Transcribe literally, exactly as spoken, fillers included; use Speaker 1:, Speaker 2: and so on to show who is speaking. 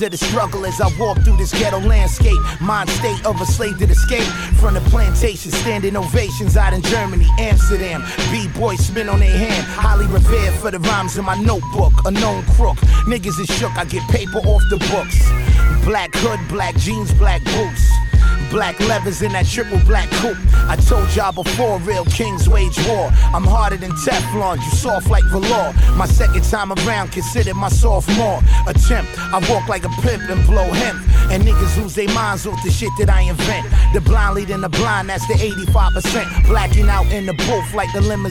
Speaker 1: of the struggle as I walk through this ghetto landscape. Mind state of a slave that escaped from the plantation. Standing ovations out in Germany, Amsterdam. B-boys spin on their hand. Highly revered for the rhymes in my notebook. A known crook. Niggas is shook, I get paper off the books. Black hood, black jeans, black boots. Black levers in that triple black coupe. I told y'all before, real kings wage war. I'm harder than Teflon, you soft like velour. My second time around, consider my sophomore attempt. I walk like a pimp and blow hemp. And niggas lose their minds off the shit that I invent. The blind leading the blind, that's the eighty-five percent. Blacking out in the booth like the limousine.